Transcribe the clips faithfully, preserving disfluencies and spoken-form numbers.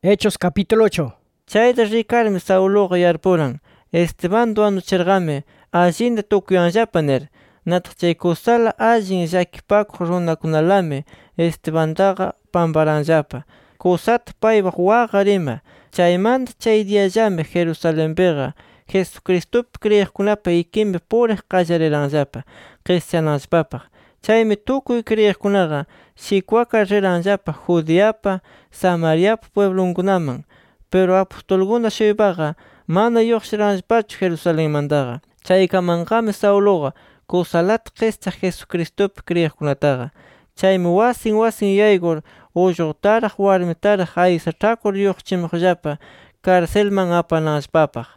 Hechos capítulo ocho. Chayda rikarmi Sauloqa yarpuran, Esteban wanuchirqami allinta tukuyanllapa nir. Nataq chay kusala allin llakipakuq runakunalami Estebantaqa pamparanllapa, kusata paypaq waqar ima. Chaymanta chay diallami Jerusalenpiqa Jesucristopi kriyiqkunapa ikinpi puriq qallariranllapa cristiananllapapaq. Chaymi tukuy kriyiqkunaqa shikwaka riranllapa Judeapa, Samariapa pueblunkunaman, pero apostolkuna shuypaqa mana lluqshiranllapachu Jerusalenmantaqa. Chaykamanqami Sauloqa kusalata qischaq Jesucristopi kriyiqkunataqa. Chaymi wasin wasin yaykur ullqtaraq warmitaraq aysach'akur lluqchimuqllapa karcelman apananllapapaq.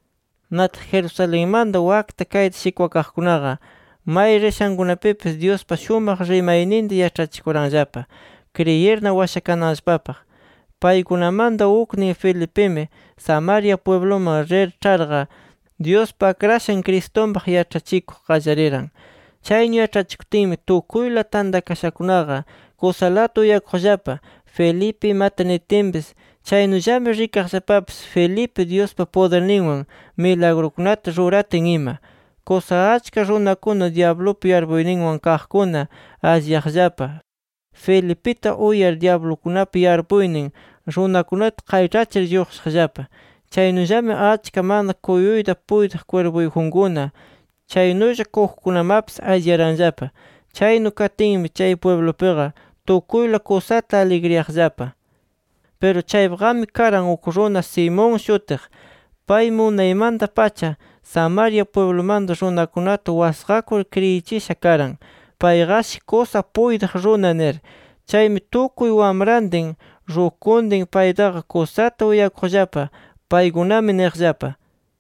Nataq Jerusalenmanta wakta kayta shikwakaqkunaqa may rishankunapipis Diospa shumaq rimayninta yach'achikuranllapa, creyirna washakananllapapaq. Paykunamanta uknin Felipemi Samaria puebloman rir ch'arqa Diospa akrashan Cristonpaq yach'achikuq qallariran. Chaynu yach'achikutinmi tukuyla tantakashakunaqa kusalata uyakuqllapa Felipe imata nitinpis. Chaynullami rikaqllapapis Felipe Diospa poderninwan milagrukunata ruratin ima. Kusa achka runakuna diablopi yarbuyninwan kaqkuna alliyaqllapa. Felipita uyar diablokunapi yarbuynin runakunata qayrachir lluqshaqllapa. Chaynullami achka mana kuyuyta puytiq cuerpuyjunkuna chaynulla kuqkunamapis alliyaranllapa. Chaynu katinmi chay pueblopiqa tukuyla kusata aligriyaqllapa. Pero chaypaqami karan uk runa Simón shutiq. Pay munaymanta pacha Samaria pueblomanta runakunata wasqakur kriyichisha karan. Payqashi kusa puytiq runa nir. Chaymi tukuy wamrantin rukuntin paytaqa kusata uyakuqllapa. Paykunami niqllapa: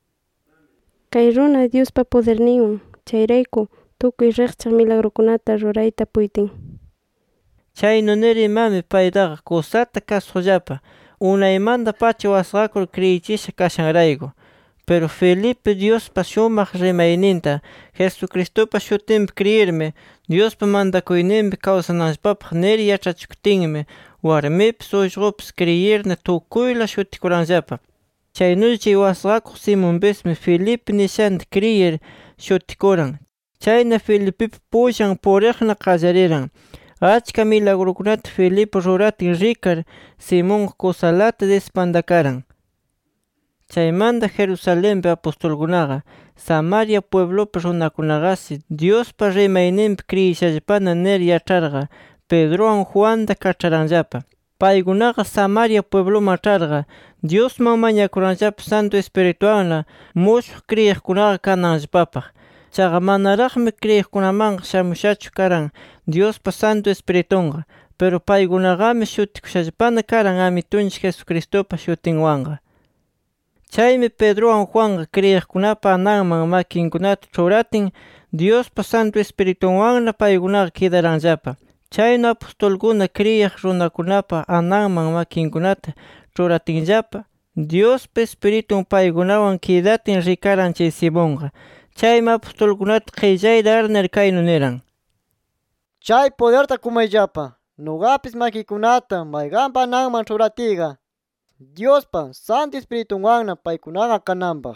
Kay runa Diospa poderninwan, chayrayku tukuy riqchaq milagrukunata rurayta puytin. Chaynu nirimami paytaqa kusata kasuqllapa, unaymanta pacha wasqakur kriyichisha kashanrayku. Pero Felipe Diospa shumaq rimayninta Jesucristopa shutinpi kriyirmi Diospa mantakuyninpi kawsananllapapaq nir yach'achikutinmi warmipis ullqupis kriyirna tukuyla shutikuranllapa. Chaynulla chay wasqakuq Simonpismi Felipe nishanta kriyir shutikuran. Chayna Felipepi pullan puriqna qallariran. Achka milagrukunata Felipe ruratin rikar Simonqa kusalata despantakaran. Chaymanta Jerusalenpi apostolkunaqa Samaria pueblopi runakunaqasi Diospa rimayninpi kriyishallapana nir yach'arqa Pedrowan Juanta kach'aranllapa. Paykunaqa Samaria puebloman ch'arqa Diosman mañakuranllapa Santo Espirituwanla mushuq kriyiqkunaqa kananllapapaq. Chaqa manaraqmi kriyiqkunamanqa shamushachu karan Diospa Santo Espiritunqa, pero paykunaqami shutikushallapana karan Amitunchik Jesucristopa shutinwanqa. Chaymi Pedrowan Juanqa kriyiqkunapa ananman makinkunata ch'uratin Diospa Santo Espiritunwanla paykunaqa kidaranllapa. Chaynu apostolkuna kriyiq runakunapa ananman makinkunata ch'uratinllapa, Diospa Espiritun paykunawan kidatin rikaran chay Simonqa. Chaymi apostolkunata qillayta arnir kaynu niran: Chay poderta kumayllapa, nugapis makikunata mayqanpa ananman ch'uratiyqa Diospa Santo Espiritunwanna paykunaqa kananpaq.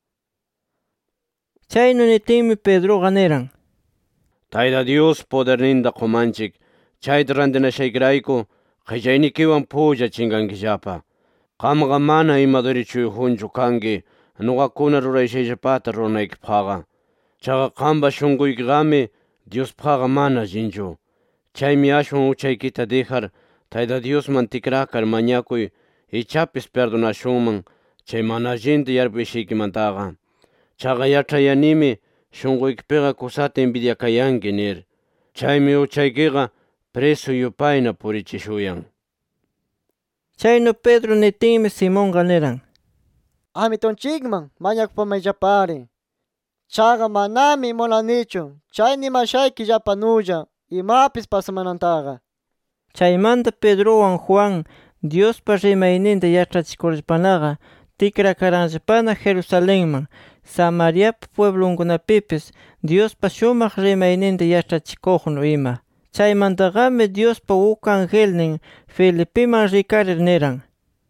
Chaynu nitinmi Pedroqa niran: Tayta Dios poderninta qumanchik, chayta rantinashaykrayku qillaynikiwan pulla chingankillapa. Qamqa mana ima derechuyuqchu kanki nuqakuna rurayshayllapata runaykipaqqa. Chaqa qampa shunquykiqami Diospaqqa mana allinchu. Chaymi ashwan uchaykita dejar Tayta Diosman tikrakar mañakuy ichapis perdonashunman chay mana allinta yarpushaykimantaqa. Chaqa yach'ayanimi shunquykipiqa kusata envidiakayanki nir. Chaymi uchaykiqa preso yupayna purichishuyan. Chaynu Pedro nitinmi Simonqa niran: Amitunchikman mañakupamayllapari. Chaqa manami munanichu chay nimashaykillapanulla imapis pasamanantaqa. Chaymanta Pedrowan Juan Diospa rimayninta yach'achikurllapanaqa tikrakaranllapana Jerusalenman, Samariapa pueblunkunapipis Diospa shumaq rimayninta yach'achikuqnu ima. Chaymantaqami Diospa uk angelnin Felipeman rikarir niran: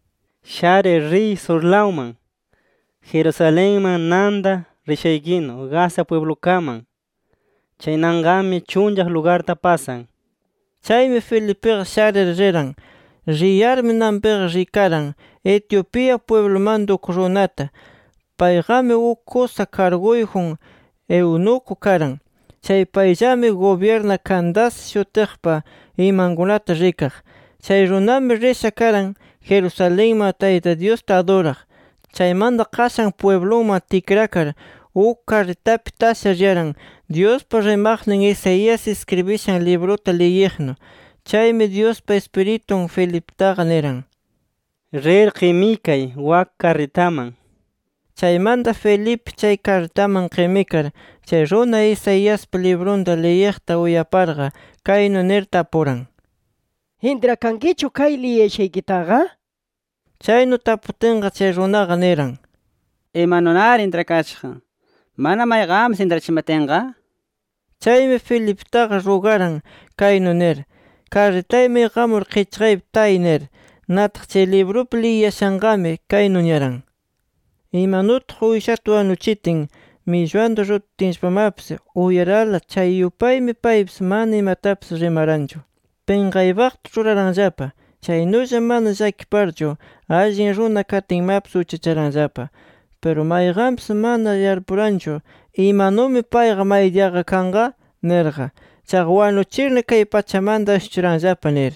share ri surlauman, Jerusalenman nanda rishaykino Gaza pueblokaman. Chaynangami chunllaq lugarta pasan. Chaymi Felipeqa sharir riran. Riyarmi nampiqa rikaran Etiopía pueblomanta uk runata. Paygami uk kusa karguyjun eunuco karan. Chay payllami gobierna Candace shutiqpa imankunata rikaq. Chay runami risha karan Jerusalenman Tayta Diosta adoraq. Chaymanta qashan puebloman tikrakar uk carritapi tashallaran Diospa rimaqnin Isaías escribishan libruta leyiqnu. Chaymi Diospa Espiritun Feliptaqa niran: Rir qimikay wak carritaman. Chaymanta Felipe chay carritaman qimikar chay runa Isaíaspa librunta leyiqta uyaparqa kaynu nir tapuran: ¿Intrakankichu kay liyashaykitaqa? Chaynu taputinqa chay runaqa niran: Imanunar intrakachqa, mana mayqamas intrachimatinqa? Chaymi Feliptaqa rugaran kaynu nir: Carritaymi qamur qichqaypi tay nir. Nataq chay librupi liyashanqami kaynu niran: Imanutaq uyshata wanuchitin millwanta rutitinchikpamapis uyarala chay yupaymi paypis mana imatapis rimaranchu. Pinqaypaqta ruraranllapa. Chaynulla mana llakiparchu allin runa katinmapis uchacharanllapa. Pero mayqanpis mana yarpuranchu imanumi payqa maydiaqa kanqa nirqa. Chaqa wanuchirmi kay pachamanta ashuchiranllapa nir.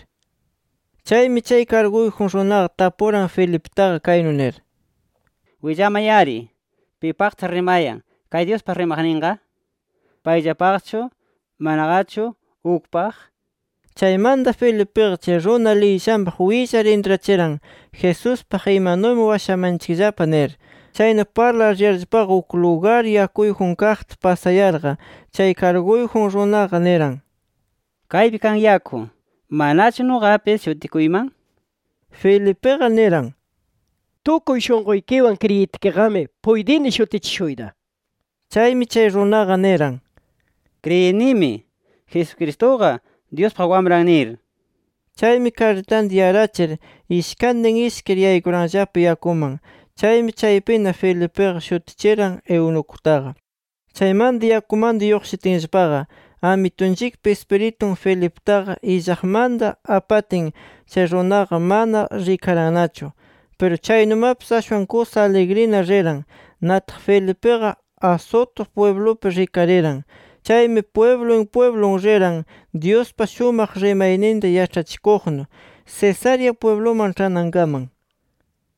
Chaymi chay karguyjun runaqa tapuran Feliptaqa kaynu nir: Willamayari, pipaqta rimayan kay Diospa rimaqninqa? Payllapaqchu, manaqachu, ukpaq? Chaymanta Felipeqa chay runa liyishanpaq willar intrachiran Jesuspaq imanumi washamanchikllapa nir. Chaynu parlar yarllapaqa uk lugar yakuyjun kaqta pasayarqa chay karguyjun runaqa niran: Kaypi kan yaku, manachu nuqapis shutikuyman? Felipeqa niran: Tukuy shunquykiwan kriyitkiqami puydini shutichishuyta. Chaymi chay runaqa niran: Criyinimi, Jesucristoqa Diospa wamran nir. Chaymi carritanta yarachir ishkantin ishkir yaykuranllapa yakuman. Chaymi chaypina Felipeqa shutichiran eunucutaqa. Chaymanta yakumanta lluqshitinllapaqa Amitunchikpa Espiritun Feliptaqa illaqmanta apatin chay runaqa mana rikaranachu. Pero chaynumapis ashwan kusa alegrina riran. Nataq Felipeqa Azoto pueblopi rikariran. Chaymi pueblon pueblon riran Diospa shumaq rimayninta yachachikuqnu Cesarea puebloman ch'anankaman.